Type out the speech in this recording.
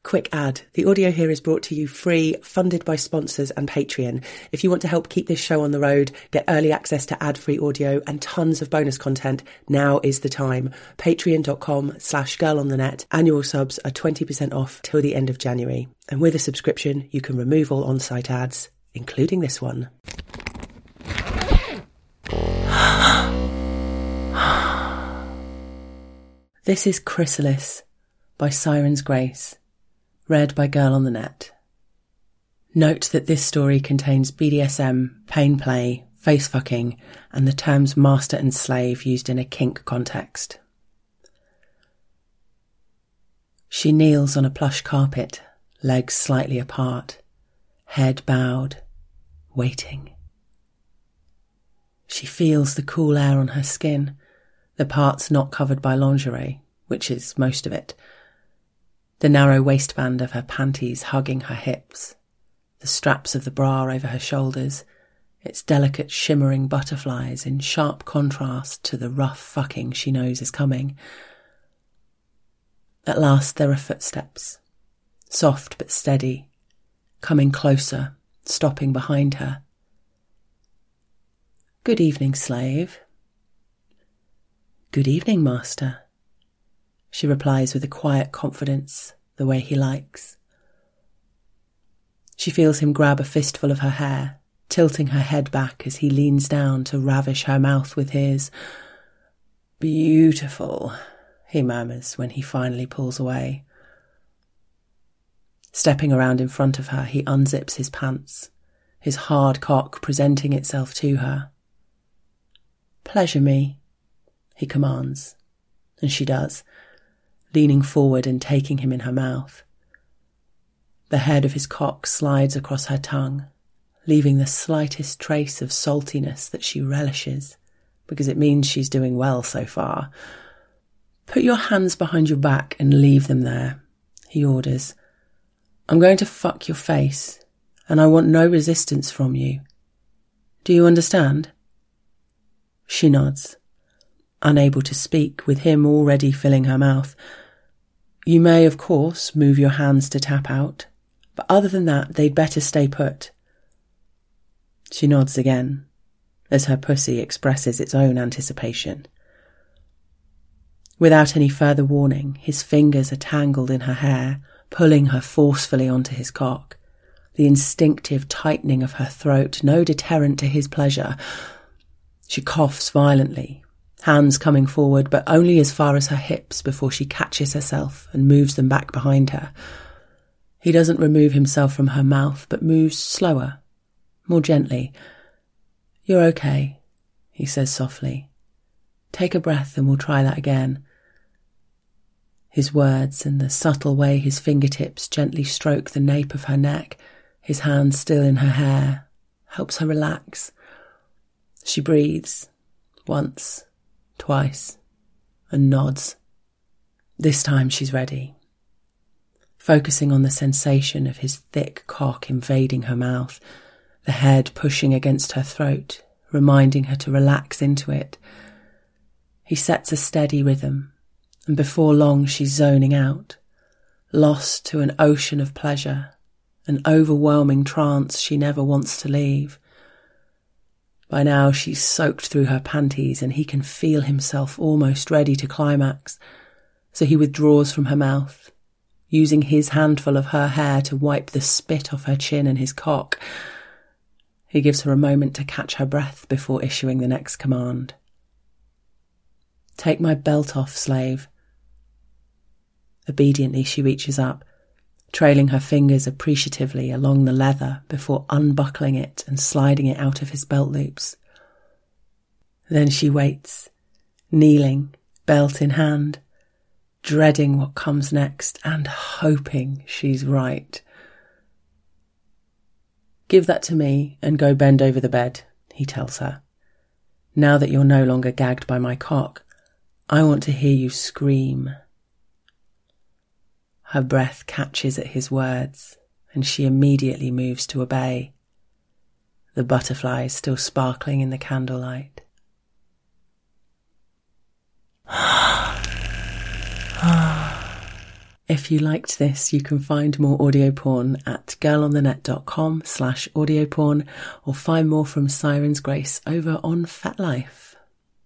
Quick ad. The audio here is brought to you free, funded by sponsors and Patreon. If you want to help keep this show on the road, get early access to ad-free audio and tons of bonus content, now is the time. Patreon.com/girlonthenet. Annual subs are 20% off till the end of January. And with a subscription, you can remove all on-site ads, including this one. This is Chrysalis by Siren's Grace, read by Girl on the Net. Note that this story contains BDSM, pain play, face fucking, and the terms master and slave used in a kink context. She kneels on a plush carpet, legs slightly apart, head bowed, waiting. She feels the cool air on her skin, the parts not covered by lingerie, which is most of it. The narrow waistband of her panties hugging her hips, the straps of the bra over her shoulders, its delicate shimmering butterflies in sharp contrast to the rough fucking she knows is coming. At last there are footsteps, soft but steady, coming closer, stopping behind her. "Good evening, slave." "Good evening, master," she replies with a quiet confidence, the way he likes. She feels him grab a fistful of her hair, tilting her head back as he leans down to ravish her mouth with his. "Beautiful," he murmurs when he finally pulls away. Stepping around in front of her, he unzips his pants, his hard cock presenting itself to her. "Pleasure me," he commands, and she does, leaning forward and taking him in her mouth. The head of his cock slides across her tongue, leaving the slightest trace of saltiness that she relishes, because it means she's doing well so far. "Put your hands behind your back and leave them there," he orders. "I'm going to fuck your face, and I want no resistance from you. Do you understand?" She nods, unable to speak, with him already filling her mouth. "You may, of course, move your hands to tap out, but other than that, they'd better stay put." She nods again, as her pussy expresses its own anticipation. Without any further warning, his fingers are tangled in her hair, pulling her forcefully onto his cock. The instinctive tightening of her throat, no deterrent to his pleasure. She coughs violently, hands coming forward, but only as far as her hips before she catches herself and moves them back behind her. He doesn't remove himself from her mouth, but moves slower, more gently. "You're okay," he says softly. "Take a breath and we'll try that again." His words and the subtle way his fingertips gently stroke the nape of her neck, his hand still in her hair, helps her relax. She breathes, once, twice, and nods. This time she's ready. Focusing on the sensation of his thick cock invading her mouth, the head pushing against her throat, reminding her to relax into it. He sets a steady rhythm, and before long she's zoning out, lost to an ocean of pleasure, an overwhelming trance she never wants to leave. By now she's soaked through her panties and he can feel himself almost ready to climax, so he withdraws from her mouth, using his handful of her hair to wipe the spit off her chin and his cock. He gives her a moment to catch her breath before issuing the next command. "Take my belt off, slave." Obediently she reaches up, trailing her fingers appreciatively along the leather before unbuckling it and sliding it out of his belt loops. Then she waits, kneeling, belt in hand, dreading what comes next and hoping she's right. "Give that to me and go bend over the bed," he tells her. "Now that you're no longer gagged by my cock, I want to hear you scream." Her breath catches at his words, and she immediately moves to obey, the butterflies still sparkling in the candlelight. If you liked this, you can find more audio porn at girlonthenet.com/audioporn or find more from Siren's Grace over on FetLife.